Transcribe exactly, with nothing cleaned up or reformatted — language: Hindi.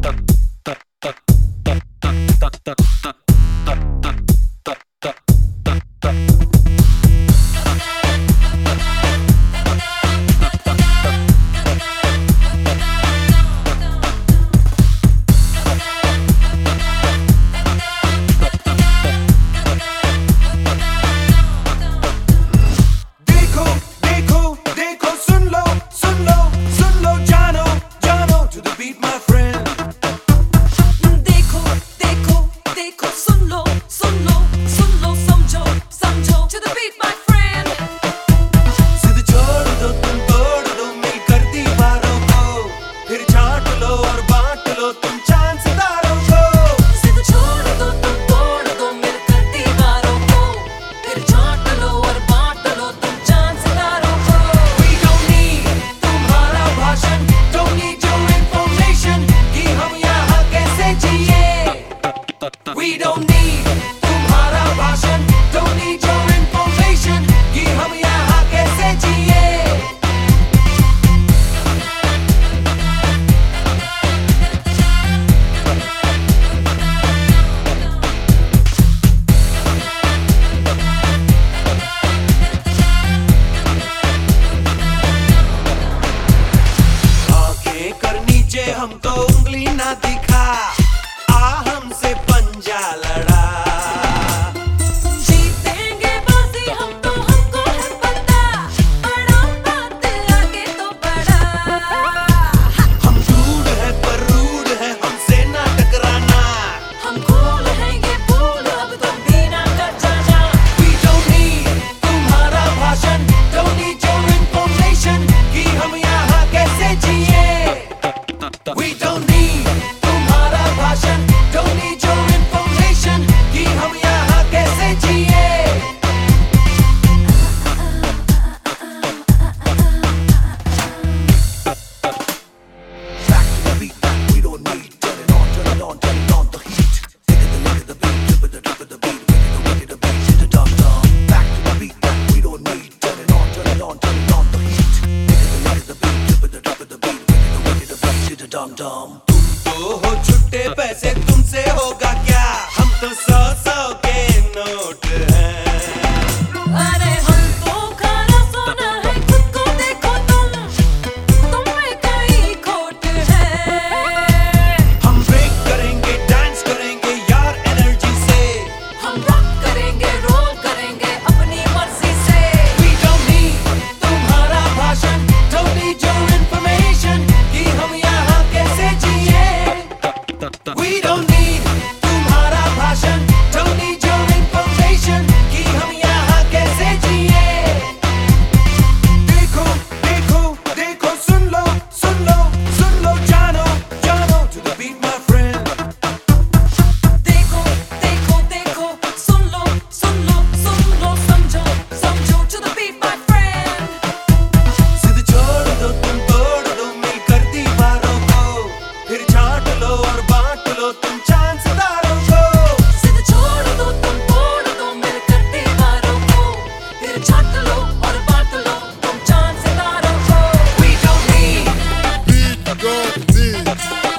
We don't need तुम्हारा भाषण, don't need your information कि हम यहाँ कैसे जिए। आगे कर नीचे हमको उंगली ना दिखा, We don't need तुम्हारा भाषण, don't need your information कि हम यहाँ कैसे जिए। Back to the beat that we don't need, turn it on, turn it on, turn it on the heat. Take it, look at the beat, flip it, flip it, the beat, wicked, the wicked, the beat, shit, the dum dum. Back to the beat that we don't need, turn it on, turn it on, turn it on the heat. Take it, look at the beat, flip it, flip it, the beat, wicked, the wicked, the beat, shit, the dum dum. तुम तो हो छुट्टे पैसे, तुमसे होगा क्या? हम तो सौ सौ के नोट हैं। अरे हम तो खाना सोना है, खुद को देखो तुम, तुम में कहीं खोट है। हम ब्रेक करेंगे, डांस करेंगे यार एनर्जी से, हम रॉक करेंगे, रोल करेंगे अपनी मर्जी से। We don't need तुम्हारा भाषण, don't need your information कि हम यहाँ कैसे जिए। We don't need तुम्हारा भाषण, don't need your information कि हम यहाँ कैसे जिए। देखो देखो देखो, सुन लो सुन लो सुन लो, जानो जानो to the beat my friend। देखो देखो देखो, सुन लो सुन लो सुन लो, समझो समझो to the beat my friend। जिद छोड़ दो तुम तोड़ दो मिलकर दीवारों को, फिर छाट लो और बांट लो तुम चांद सितारों को। जिद छोड़ दो तुम तोड़ दो मिलकर दीवारों को, फिर छाट लो और बांट लो तुम चांद सितारों को। We don't need Beat, don't need.